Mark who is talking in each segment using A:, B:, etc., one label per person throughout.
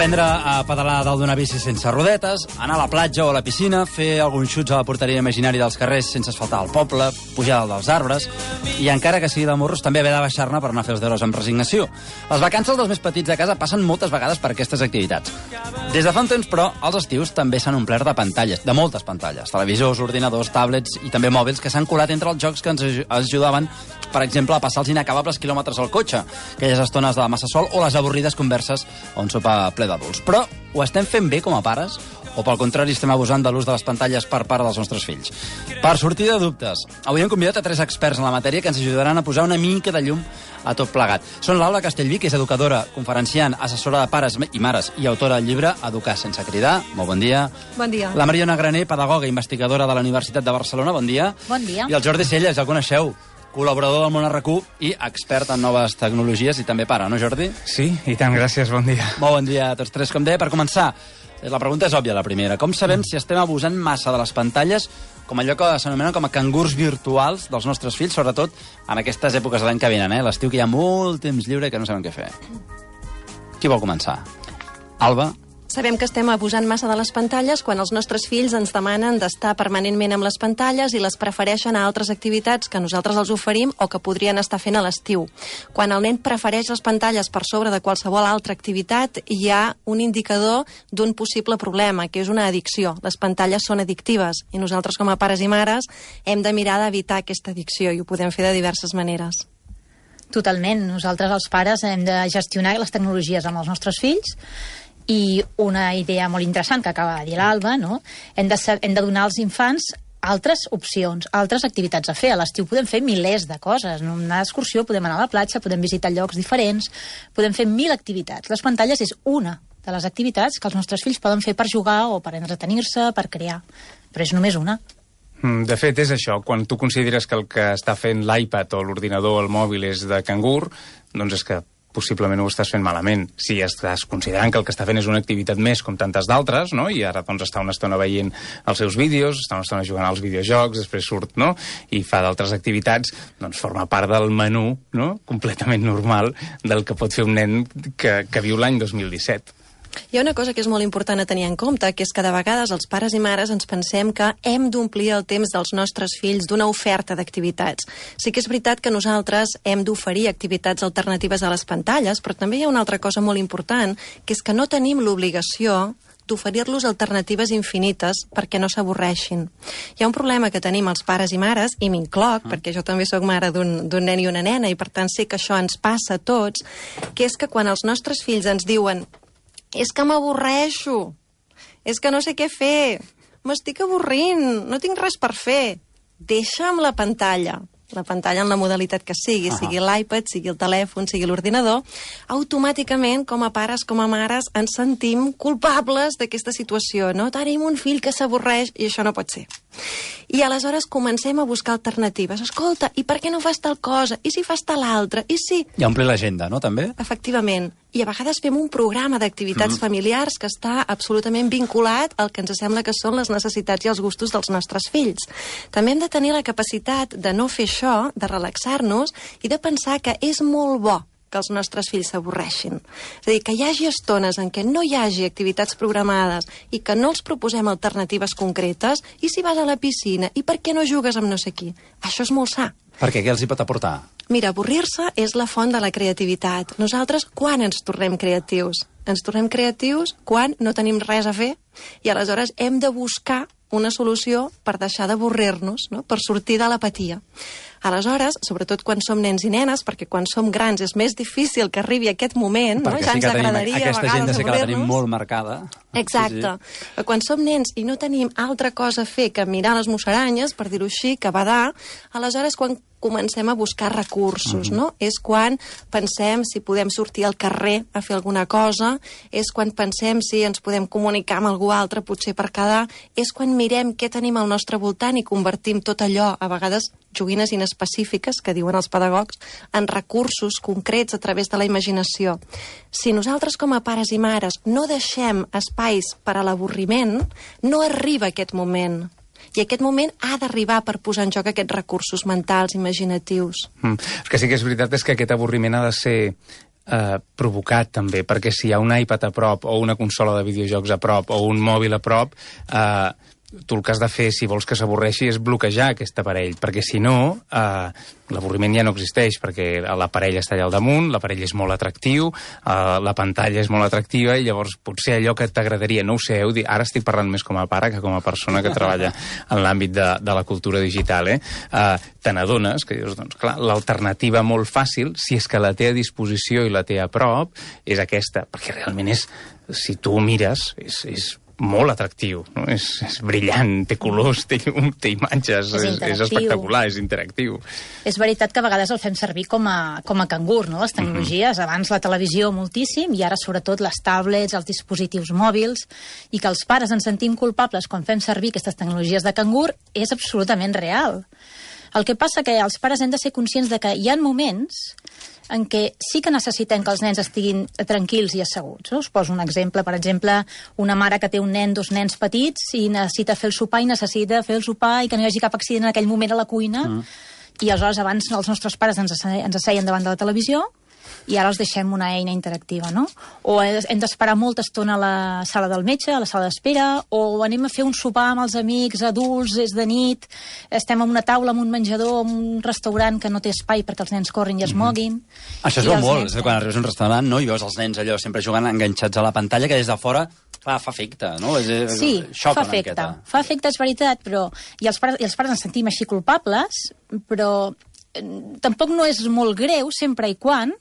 A: Aprendre a pedalar dalt d'una bici sense rodetes, anar a la platja o a la piscina, fer alguns xuts a la porteria imaginari dels carrers sense asfaltar el poble, pujar dalt dels arbres, i encara que sigui de morros, també haver de baixar-ne per anar a fer els deures amb resignació. Les vacances dels més petits de casa passen moltes vegades per aquestes activitats. Des de fa un temps, però, els estius també s'han omplert de pantalles, de moltes pantalles, televisors, ordinadors, tablets i també mòbils que s'han colat entre els jocs que ens ajudaven, per exemple, a passar els inacabables quilòmetres al cotxe, aquelles estones de massa sol o les avorrides converses on sopa ple d'adults. Però ho estem fent bé com a pares o, pel contrari, estem abusant de l'ús de les pantalles per part dels nostres fills? Per sortir de dubtes, avui hem convidat a 3 experts en la matèria que ens ajudaran a posar una mica de llum a tot plegat. Són Laura Castellví, que és educadora, conferenciant, assessora de pares i mares i autora del llibre Educar sense cridar. Molt bon dia.
B: Bon dia.
A: La Mariona Graner, pedagoga i investigadora de la Universitat de Barcelona. Bon dia.
C: Bon dia.
A: I el Jordi Celles, ja el coneixeu, col·laborador del Món RQ i expert en noves tecnologies i també pare, no, Jordi?
D: Sí, i tant, gràcies, bon dia.
A: Molt bon dia a tots tres. Com deia, per començar, la pregunta és òbvia, la primera. Com sabem si estem abusant massa de les pantalles, com allò que s'anomena com a cangurs virtuals dels nostres fills, sobretot en aquestes èpoques de l'any que venen, l'estiu, que hi ha molt temps lliure i que no sabem què fer? Qui vol començar? Alba?
B: Sabem que estem abusant massa de les pantalles quan els nostres fills ens demanen d'estar permanentment amb les pantalles i les prefereixen a altres activitats que nosaltres els oferim o que podrien estar fent a l'estiu. Quan el nen prefereix les pantalles per sobre de qualsevol altra activitat, hi ha un indicador d'un possible problema, que és una addicció. Les pantalles són addictives i nosaltres, com a pares i mares, hem de mirar d'evitar aquesta addicció i ho podem fer de diverses maneres.
C: Totalment. Nosaltres, els pares, hem de gestionar les tecnologies amb els nostres fills. I una idea molt interessant que acaba de dir l'Alba, no? Hem de donar als infants altres opcions, altres activitats a fer. A l'estiu podem fer milers de coses. No? Anar d'excursió, podem anar a la platja, podem visitar llocs diferents, podem fer 1000 activitats. Les pantalles és una de les activitats que els nostres fills poden fer per jugar o per entretenir-se, per crear. Però és només una.
D: De fet, és això. Quan tu consideres que el que està fent l'iPad o l'ordinador o el mòbil és de cangur, doncs és que possiblement ho estàs fent malament. Si estàs considerant que el que està fent és una activitat més com tantes d'altres, no? I ara doncs està una estona veient els seus vídeos, està una estona jugant als videojocs, després surt, no? I fa d'altres activitats, doncs forma part del menú, no? Completament normal del que pot fer un nen que viu l'any 2017.
B: Hi ha una cosa que és molt important a tenir en compte, que és que de vegades els pares i mares ens pensem que hem d'omplir el temps dels nostres fills d'una oferta d'activitats. Sí que és veritat que nosaltres hem d'oferir activitats alternatives a les pantalles, però també hi ha una altra cosa molt important, que és que no tenim l'obligació d'oferir-los alternatives infinites perquè no s'avorreixin. Hi ha un problema que tenim els pares i mares, i m'incloc, perquè jo també sóc mare d'un nen i una nena, i per tant sé que això ens passa a tots, que és que quan els nostres fills ens diuen és que m'avorreixo, és que no sé què fer, m'estic avorrint, no tinc res per fer. Deixa'm la pantalla en la modalitat que sigui l'iPad, sigui el telèfon, sigui l'ordinador, automàticament, com a pares, com a mares, ens sentim culpables d'aquesta situació, no? Tenim un fill que s'avorreix i això no pot ser. I aleshores comencem a buscar alternatives. Escolta, i per què no fas tal cosa? I si fas tal altra? I si...
A: I omplir l'agenda, no, també?
B: Efectivament. I a vegades fem un programa d'activitats familiars que està absolutament vinculat al que ens sembla que són les necessitats i els gustos dels nostres fills. També hem de tenir la capacitat de no fer això, de relaxar-nos i de pensar que és molt bo que els nostres fills s'avorreixin. És a dir, que hi hagi estones en què no hi hagi activitats programades i que no els proposem alternatives concretes, i si vas a la piscina, i per què no jugues amb no sé qui? Això és molt sa.
A: Perquè què els hi pot aportar?
B: Mira, avorrir-se és la font de la creativitat. Nosaltres, quan ens tornem creatius? Ens tornem creatius quan no tenim res a fer i aleshores hem de buscar una solució per deixar d'avorrir-nos, no? Per sortir de l'apatia. Aleshores, sobretot quan som nens i nenes, perquè quan som grans és més difícil que arribi aquest moment, no?
A: Ja ens agradaria a vegades avorrir-nos. Sí que la tenim molt marcada.
B: Exacte. Sí. Quan som nens i no tenim altra cosa a fer que mirar les musaranyes, per dir-ho així, que badar, aleshores quan comencem a buscar recursos, no? És quan pensem si podem sortir al carrer a fer alguna cosa, és quan pensem si ens podem comunicar amb algú altre, potser per quedar, és quan mirem què tenim al nostre voltant i convertim tot allò, a vegades joguines inespecífiques, que diuen els pedagogs, en recursos concrets a través de la imaginació. Si nosaltres com a pares i mares no deixem espais per a l'avorriment, no arriba aquest moment. I aquest moment ha d'arribar per posar en joc aquests recursos mentals, imaginatius.
D: El que sí que és veritat és que aquest avorriment ha de ser provocat també, perquè si hi ha un iPad a prop o una consola de videojocs a prop o un mòbil a prop, tu el que has de fer, si vols que s'avorreixi, és bloquejar aquest aparell, perquè si no, l'avorriment ja no existeix, perquè l'aparell està allà al damunt, l'aparell és molt atractiu, la pantalla és molt atractiva, i llavors potser allò que t'agradaria, no ho sé, ara estic parlant més com a pare que com a persona que treballa en l'àmbit de la cultura digital, te n'adones que dius, doncs clar, l'alternativa molt fàcil, si és que la té a disposició i la té a prop, és aquesta, perquè realment és, si tu ho mires, és molt atractiu, no? És brillant, té colors, té llum, té imatges, és espectacular, és interactiu.
C: És veritat que a vegades el fem servir com a cangur, no? Les tecnologies, abans la televisió moltíssim, i ara sobretot les tablets, els dispositius mòbils, i que els pares ens sentim culpables quan fem servir aquestes tecnologies de cangur és absolutament real. El que passa que els pares hem de ser conscients de que hi ha moments en què sí que necessitem que els nens estiguin tranquils i asseguts. Us poso un exemple. Per exemple, una mare que té un nen, 2 nens petits, i necessita fer el sopar i necessita fer el sopar i que no hi hagi cap accident en aquell moment a la cuina. I aleshores abans els nostres pares ens asseien davant de la televisió i ara els deixem una eina interactiva, no? O hem d'esperar molta estona a la sala del metge, a la sala d'espera, o anem a fer un sopar amb els amics adults, és de nit, estem en una taula, en un menjador, en un restaurant que no té espai perquè els nens corrin i es moguin.
A: Això es veu molt, quan arribes a un restaurant, no? I veus els nens allò sempre jugant enganxats a la pantalla, que des de fora, clar, fa efecte, no?
C: Sí, fa efecte. Fa efecte, és veritat, però... I els pares ens sentim així culpables, però tampoc no és molt greu, sempre i quan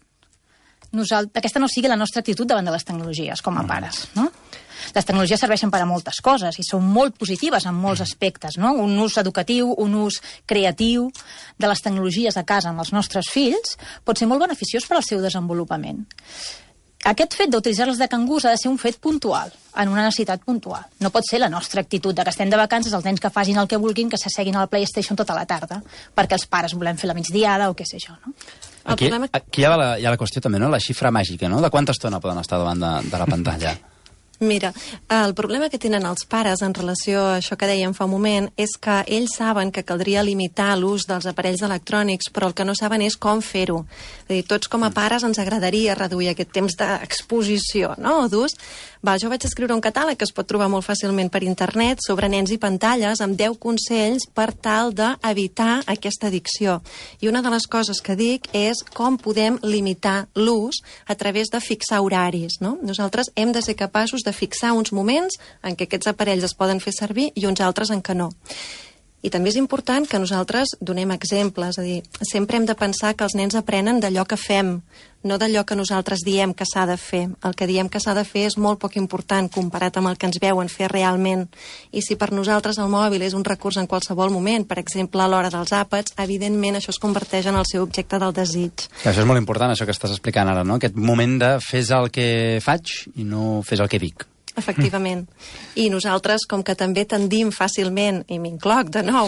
C: aquesta no sigui la nostra actitud davant de les tecnologies, com a pares, no? Les tecnologies serveixen per a moltes coses i són molt positives en molts aspectes, no? Un ús educatiu, un ús creatiu de les tecnologies a casa amb els nostres fills pot ser molt beneficiós per al seu desenvolupament. Aquest fet d'utilitzar-les de cangurs ha de ser un fet puntual, en una necessitat puntual. No pot ser la nostra actitud de que estem de vacances, els nens que facin el que vulguin, que s'asseguin a la PlayStation tota la tarda, perquè els pares volem fer la migdiada o què sé jo, no?
A: Aquí hi ha la qüestió també, no? La xifra màgica, no? De quanta estona poden estar davant de la pantalla?
B: Mira, el problema que tenen els pares en relació a això que dèiem fa un moment és que ells saben que caldria limitar l'ús dels aparells electrònics, però el que no saben és com fer-ho. És a dir, tots com a pares ens agradaria reduir aquest temps d'exposició, no?, o d'ús. Jo vaig escriure un catàleg que es pot trobar molt fàcilment per internet sobre nens i pantalles amb 10 consells per tal d'evitar aquesta addicció. I una de les coses que dic és com podem limitar l'ús a través de fixar horaris, no? Nosaltres hem de ser capaços de fixar uns moments en què aquests aparells es poden fer servir i uns altres en què no. I també és important que nosaltres donem exemples, és a dir, sempre hem de pensar que els nens aprenen d'allò que fem, no d'allò que nosaltres diem que s'ha de fer. El que diem que s'ha de fer és molt poc important comparat amb el que ens veuen fer realment. I si per nosaltres el mòbil és un recurs en qualsevol moment, per exemple a l'hora dels àpats, evidentment això es converteix en el seu objecte del desig.
A: Això és molt important, això que estàs explicant ara, no? Aquest moment de fes el que faig i no fes el que dic.
B: Efectivament. I nosaltres, com que també tendim fàcilment, i m'incloc de nou,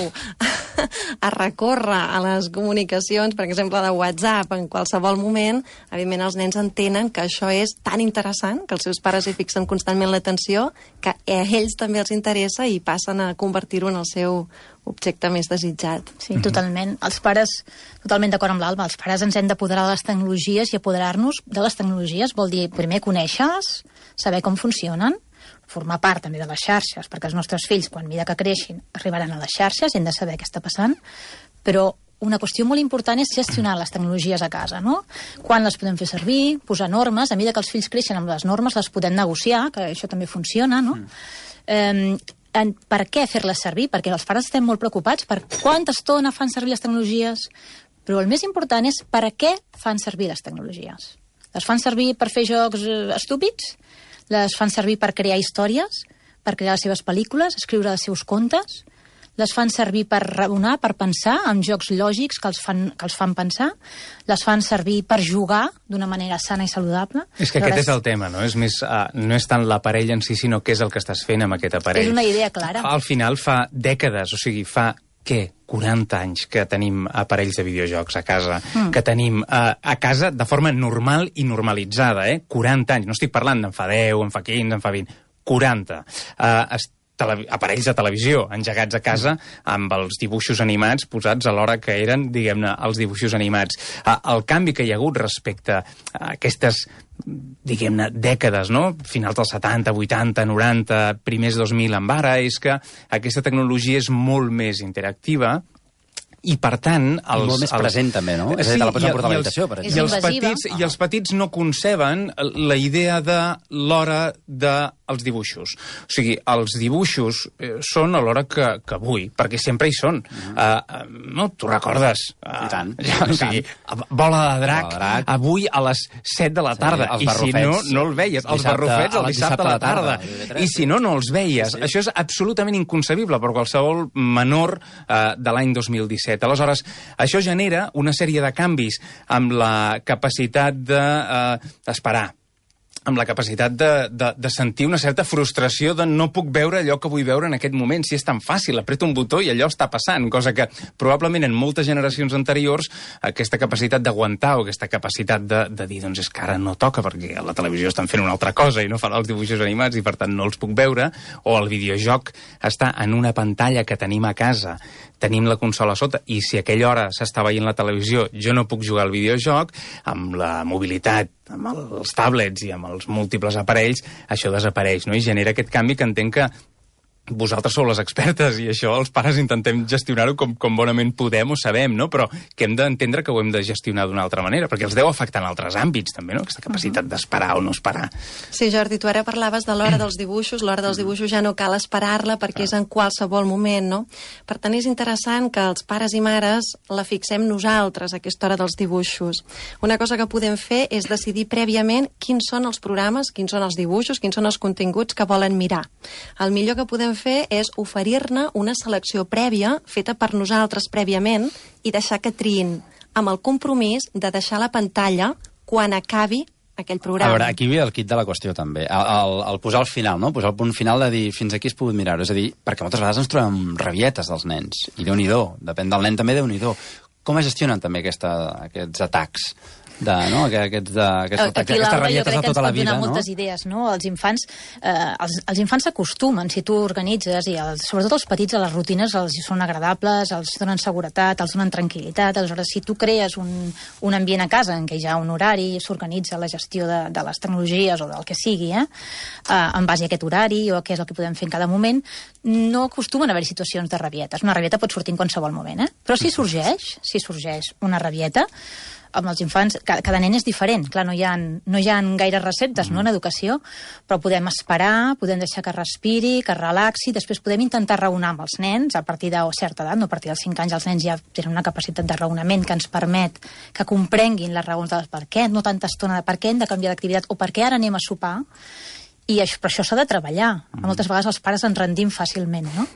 B: a recórrer a les comunicacions, per exemple, de WhatsApp, en qualsevol moment, evidentment els nens entenen que això és tan interessant, que els seus pares hi fixen constantment l'atenció, que a ells també els interessa i passen a convertir-ho en el seu objecte més desitjat.
C: Sí, totalment. Els pares, totalment d'acord amb l'Alba, els pares ens hem d'apoderar de les tecnologies, i apoderar-nos de les tecnologies vol dir primer conèixer-les, saber com funcionen, formar part també de les xarxes, perquè els nostres fills, quan a mesura que creixin, arribaran a les xarxes i hem de saber què està passant, però una qüestió molt important és gestionar les tecnologies a casa, no? Quan les podem fer servir, posar normes, a mesura que els fills creixen amb les normes les podem negociar, que això també funciona, no? Per què fer-les servir? Perquè els pares estem molt preocupats per quanta estona fan servir les tecnologies, però el més important és per què fan servir les tecnologies. Les fan servir per fer jocs estúpids? Les fan servir per crear històries? Per crear les seves pel·lícules? Escriure els seus contes? Les fan servir per raonar, per pensar, amb jocs lògics que els fan pensar? Les fan servir per jugar d'una manera sana i saludable?
D: És que aquest és el tema, no? És més, no és tant l'aparell en si, sinó què és el que estàs fent amb aquest aparell.
C: És una idea clara.
D: Al final fa dècades, o sigui, fa... Què? 40 anys que tenim aparells de videojocs a casa, que tenim a casa de forma normal i normalitzada, 40 anys. No estic parlant d'en fa 10, en fa 15, en fa 20. 40. aparells de televisió engegats a casa amb els dibuixos animats posats a l'hora que eren, diguem-ne, els dibuixos animats. El canvi que hi ha hagut respecte a aquestes, diguem-ne, dècades, no? Finals dels 70, 80, 90, primers 2000 amb ara, és que aquesta tecnologia és molt més interactiva i, per tant...
A: molt més present, també, no? És a dir, te la pots emportar a l'habitació, per exemple.
D: I els petits no conceben la idea de l'hora dels dibuixos. O sigui, els dibuixos són a l'hora que vull, perquè sempre hi són. No? Tu recordes?
A: I tant.
D: O sigui, Bola de Drac, avui a les 7 de la tarda. I si no el veies. Els barrufets el dissabte a la tarda. I si no els veies. Això és absolutament inconcebible per qualsevol menor de l'any 2017. Aleshores, això genera una sèrie de canvis amb la capacitat d'esperar, amb la capacitat de sentir una certa frustració de no puc veure allò que vull veure en aquest moment, si és tan fàcil, apreto un botó i allò està passant, cosa que probablement en moltes generacions anteriors aquesta capacitat d'aguantar o aquesta capacitat de dir, doncs és que ara no toca perquè a la televisió estan fent una altra cosa i no fan els dibuixos animats i per tant no els puc veure, o el videojoc està en una pantalla que tenim a casa, tenim la consola a sota i si a aquella hora s'està veient la televisió jo no puc jugar al videojoc, amb la mobilitat, amb els tablets i amb els múltiples aparells, això desapareix, no? I genera aquest canvi que entenc que vosaltres sou les expertes i això els pares intentem gestionar-ho com bonament podem o sabem, no? Però que hem d'entendre que ho hem de gestionar d'una altra manera, perquè els deu afectar en altres àmbits, també, no? Aquesta capacitat d'esperar o no esperar.
B: Sí, Jordi, tu ara parlaves de l'hora dels dibuixos. L'hora dels dibuixos ja no cal esperar-la perquè és en qualsevol moment, no? Per tant, és interessant que els pares i mares la fixem nosaltres, aquesta hora dels dibuixos. Una cosa que podem fer és decidir prèviament quins són els programes, quins són els dibuixos, quins són els continguts que volen mirar. El millor que podem fer és oferir-ne una selecció prèvia, feta per nosaltres prèviament, i deixar que triïn, amb el compromís de deixar la pantalla quan acabi aquell programa.
A: A veure, aquí ve el kit de la qüestió, també. El posar al final, no? Posar el punt final de dir fins aquí has pogut mirar-ho. És a dir, perquè moltes vegades ens trobem rabietes dels nens. I Déu-n'hi-do. Depèn del nen també, Déu-n'hi-do. Com es gestionen també aquests atacs?
C: Aquí l'Alba jo crec que ens pot donar moltes idees, no? Els infants s'acostumen, si tu organitzes, i sobretot els petits a les rutines els són agradables, els donen seguretat, els donen tranquil·litat. Aleshores, si tu crees un ambient a casa en què hi ha un horari, s'organitza la gestió de les tecnologies o del que sigui, en base a aquest horari o a què és el que podem fer en cada moment, no acostumen a haver situacions de rabietes. Una rabieta pot sortir en qualsevol moment, però si sorgeix una rabieta, amb els infants, cada nen és diferent. Clar, no hi ha gaire receptes, no, en educació, però podem esperar, podem deixar que respiri, que relaxi, després podem intentar raonar amb els nens a partir de certa edat, no a partir dels 5 anys els nens ja tenen una capacitat de raonament que ens permet que comprenguin les raons del per què, no tanta estona de per què hem de canviar d'activitat o per què ara anem a sopar, però això s'ha de treballar. Moltes vegades els pares ens rendim fàcilment, no?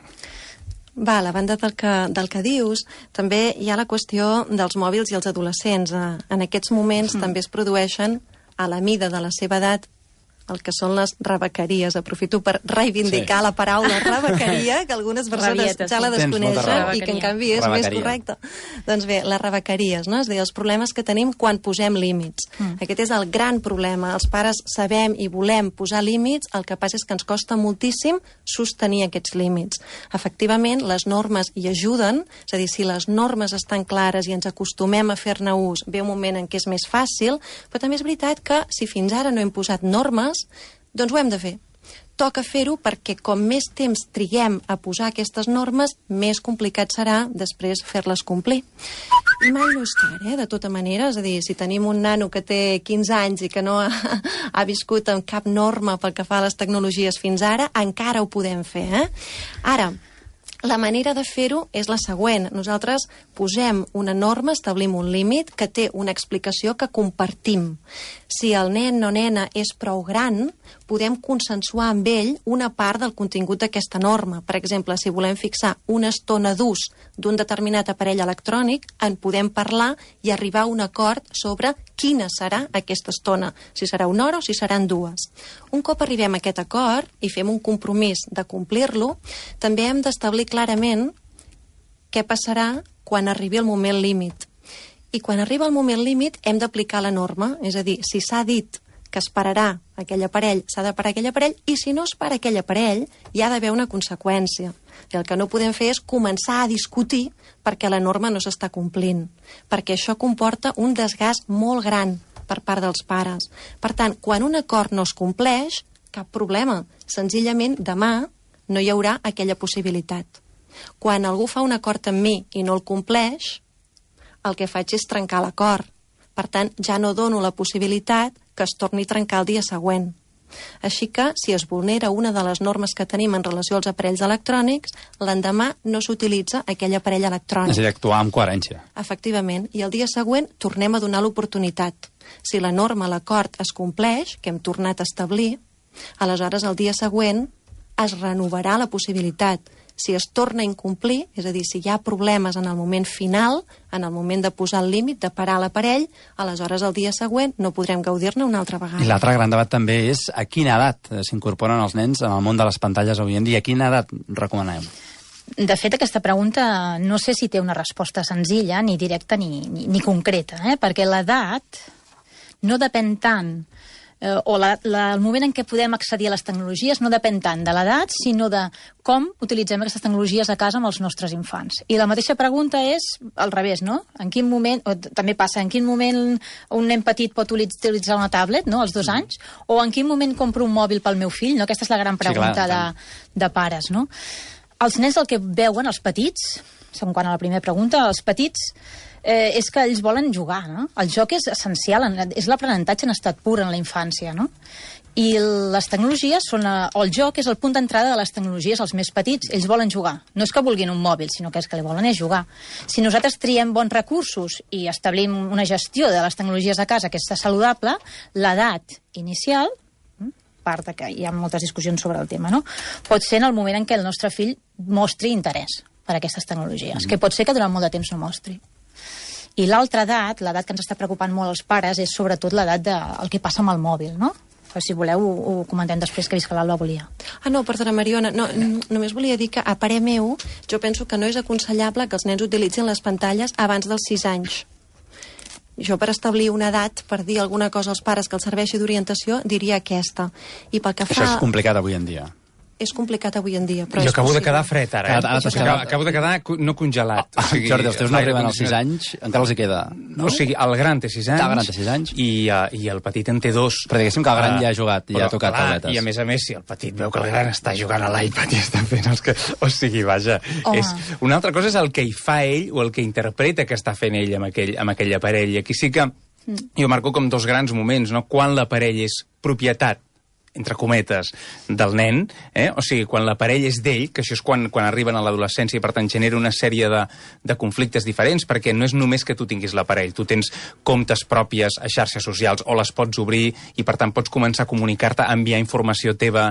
B: A la banda del que dius, també hi ha la qüestió dels mòbils i els adolescents. En aquests moments també es produeixen, a la mida de la seva edat, el que són les rebequeries. Aprofito per reivindicar la paraula rebequeria, que algunes persones ja la desconeixen i que en canvi és més correcta. Doncs bé, les rebequeries, no? És a dir, els problemes que tenim quan posem límits. Aquest és el gran problema. Els pares sabem i volem posar límits, el que passa és que ens costa moltíssim sostenir aquests límits. Efectivament, les normes hi ajuden, és a dir, si les normes estan clares i ens acostumem a fer-ne ús, ve un moment en què és més fàcil, però també és veritat que si fins ara no hem posat normes, doncs ho hem de fer. Toca fer-ho perquè com més temps triguem a posar aquestes normes, més complicat serà després fer-les complir. I mai no és car, de tota manera. És a dir, si tenim un nano que té 15 anys i que no ha viscut amb cap norma pel que fa a les tecnologies fins ara, encara ho podem fer. Ara, la manera de fer-ho és la següent. Nosaltres posem una norma, establim un límit que té una explicació que compartim. Si el nen o nena és prou gran, podem consensuar amb ell una part del contingut d'aquesta norma. Per exemple, si volem fixar una estona d'ús d'un determinat aparell electrònic, en podem parlar i arribar a un acord sobre quina serà aquesta estona, si serà una hora o si seran 2. Un cop arribem a aquest acord i fem un compromís de complir-lo, també hem d'establir clarament què passarà quan arribi el moment límit. I quan arriba el moment límit hem d'aplicar la norma, és a dir, si s'ha dit que es pararà aquell aparell, s'ha de parar aquell aparell, i si no es para aquell aparell, hi ha d'haver una conseqüència. I el que no podem fer és començar a discutir perquè la norma no s'està complint, perquè això comporta un desgast molt gran per part dels pares. Per tant, quan un acord no es compleix, cap problema. Senzillament, demà no hi haurà aquella possibilitat. Quan algú fa un acord amb mi i no el compleix, el que faig és trencar l'acord. Per tant, ja no dono la possibilitat que es torni a trencar el dia següent. Així que, si es vulnera una de les normes que tenim en relació als aparells electrònics, l'endemà no s'utilitza aquell aparell electrònic.
A: És a dir, actuar amb coherència.
B: Efectivament. I el dia següent tornem a donar l'oportunitat. Si la norma, l'acord, es compleix, que hem tornat a establir, aleshores el dia següent es renovarà la possibilitat. Si es torna a incomplir, és a dir, si hi ha problemes en el moment final, en el moment de posar el límit, de parar l'aparell, aleshores el dia següent no podrem gaudir-ne una altra vegada.
A: I l'altre gran debat també és a quina edat s'incorporen els nens en el món de les pantalles avui en dia. A quina edat recomanem?
C: De fet, aquesta pregunta no sé si té una resposta senzilla, ni directa ni concreta, perquè l'edat no depèn tant el moment en què podem accedir a les tecnologies no depèn tant de l'edat, sinó de com utilitzem aquestes tecnologies a casa amb els nostres infants. I la mateixa pregunta és al revés, no? En quin moment, també passa, en quin moment un nen petit pot utilitzar una tablet, no?, als 2 anys, o en quin moment compro un mòbil pel meu fill, no? Aquesta és la gran pregunta de pares, no? Els nens el que veuen, els petits, quant a la primera pregunta, els petits és que ells volen jugar, no? El joc és essencial, és l'aprenentatge en estat pur en la infància, no? I les tecnologies són, o el joc és el punt d'entrada de les tecnologies als més petits. Ells volen jugar. No és que vulguin un mòbil, sinó que és que li volen és jugar. Si nosaltres triem bons recursos i establim una gestió de les tecnologies a casa que és saludable, l'edat inicial, part de que hi ha moltes discussions sobre el tema, no?, pot ser en el moment en què el nostre fill mostri interès per aquestes tecnologies, que pot ser que durant molt de temps no mostri. I l'altra edat, l'edat que ens està preocupant molt als pares, és sobretot l'edat del que passa amb el mòbil, no? Però si voleu ho comentem després, que he vist que l'Alba volia.
B: No, perdona, Mariona, només volia dir que a parer meu, jo penso que no és aconsellable que els nens utilitzin les pantalles abans dels 6 anys. Jo, per establir una edat, per dir alguna cosa als pares que els serveixi d'orientació, diria aquesta. I pel que fa...
A: Això és complicat avui en dia.
B: És complicat avui en dia, però
D: jo acabo de quedar fred, ara. Acabo de quedar no congelat.
A: Jordi, els teus no arriben als 6 anys, encara els hi queda, no?
D: O sigui, el gran té 6 anys.
A: El gran té 6 anys.
D: I el petit en té 2.
A: Però diguéssim que el gran ja ha jugat, ja ha tocat tabletes.
D: I a més, si el petit veu que el gran està jugant a l'iPad i està fent els que... O sigui, vaja, una altra cosa és el que hi fa ell o el que interpreta que està fent ell amb aquell aparell. I aquí sí que jo marco com 2 grans moments, no? Quan l'aparell és propietat, entre cometes, del nen, o sigui, quan l'aparell és d'ell, que això és quan arriben a l'adolescència i per tant genera una sèrie de conflictes diferents, perquè no és només que tu tinguis l'aparell, tu tens comptes pròpies a xarxes socials o les pots obrir i per tant pots començar a comunicar-te, a enviar informació teva,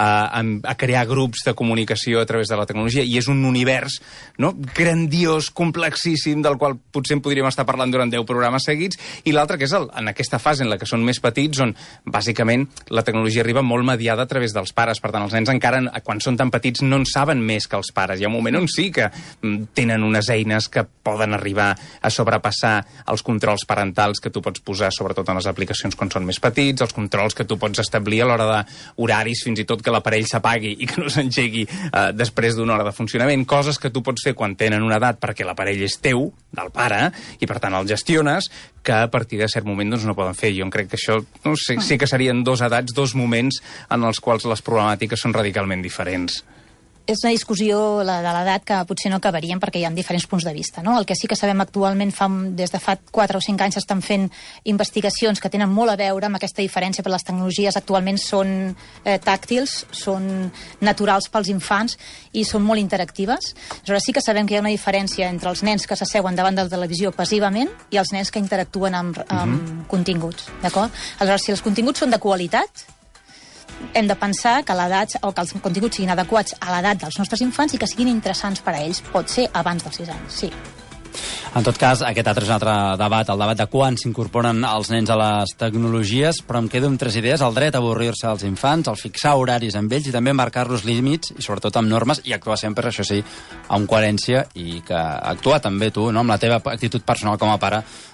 D: a crear grups de comunicació a través de la tecnologia, i és un univers, no?, grandiós, complexíssim, del qual potser en podríem estar parlant durant 10 programes seguits, i l'altre que és en aquesta fase en la que són més petits, on bàsicament la tecnologia arriba molt mediada a través dels pares. Per tant, els nens encara, quan són tan petits, no en saben més que els pares. Hi ha un moment on sí que tenen unes eines que poden arribar a sobrepassar els controls parentals que tu pots posar, sobretot en les aplicacions quan són més petits, els controls que tu pots establir a l'hora d'horaris, fins i tot que l'aparell s'apagui i que no s'engegui després d'una hora de funcionament, coses que tu pots fer quan tenen una edat perquè l'aparell és teu, del pare, i per tant el gestiones, que a partir de cert moment doncs, no poden fer. Jo crec que això sí que serien 2 edats, 2 moments en els quals les problemàtiques són radicalment diferents.
C: És una discussió de l'edat que potser no acabaríem perquè hi ha diferents punts de vista, no? El que sí que sabem actualment, des de fa 4 o 5 anys s'estan fent investigacions que tenen molt a veure amb aquesta diferència, perquè les tecnologies actualment són tàctils, són naturals pels infants i són molt interactives. Aleshores sí que sabem que hi ha una diferència entre els nens que s'asseuen davant de la televisió passivament i els nens que interactuen amb continguts, d'acord? Aleshores, si els continguts són de qualitat, hem de pensar que l'edat, o que els continguts siguin adequats a l'edat dels nostres infants i que siguin interessants per a ells. Pot ser abans dels 6 anys, sí.
A: En tot cas, aquest altre és un altre debat, el debat de quan s'incorporen els nens a les tecnologies, però em quedo amb 3 idees: el dret a avorrir-se als infants, el fixar horaris amb ells i també marcar-los límits, i sobretot amb normes, i actuar sempre, això sí, amb coherència, i que actuar també tu, no?, amb la teva actitud personal com a pare,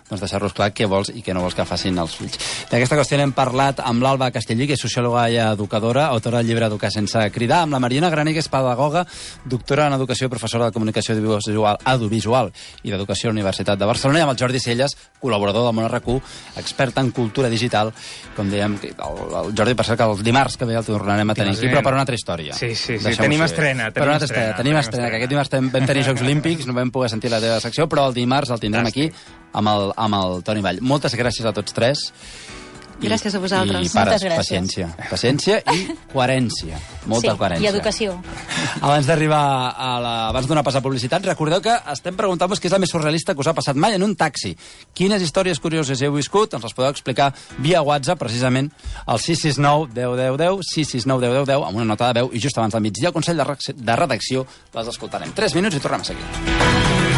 A: doncs deixar-los clar què vols i què no vols que facin els fills. D'aquesta qüestió hem parlat amb l'Alba Castellí, que és sociòloga i educadora, autora del llibre Educar sense cridar, amb la Mariona Graner, que és pedagoga, doctora en educació i professora de comunicació audiovisual i d'educació a la Universitat de Barcelona, i amb el Jordi Celles, col·laborador del Món RQ, expert en cultura digital. Com dèiem, el Jordi, per cert, que el dimarts que ve el tornarem a tenir aquí, però per una altra història.
D: Sí, tenim estrena.
A: Tenim estrena, que aquest dimarts vam tenir Jocs Olímpics, no vam poder sentir la teva secció, però el dimarts el tindrem aquí amb el Toni Vall. Moltes gràcies a tots tres.
B: Gràcies a vosaltres.
A: I pares,
C: gràcies.
A: paciència i coherència. Molta coherència.
C: I educació.
A: Abans d'arribar abans d'una passada publicitat, recordeu que estem preguntant-vos què és la més surrealista que us ha passat mai en un taxi. Quines històries curioses heu viscut? Ens les podeu explicar via WhatsApp, precisament, al 669 10 10 10, 669 10 10 10, amb una nota de veu, i just abans del migdia el Consell de Redacció les escoltarem. 3 minuts i tornem a seguir.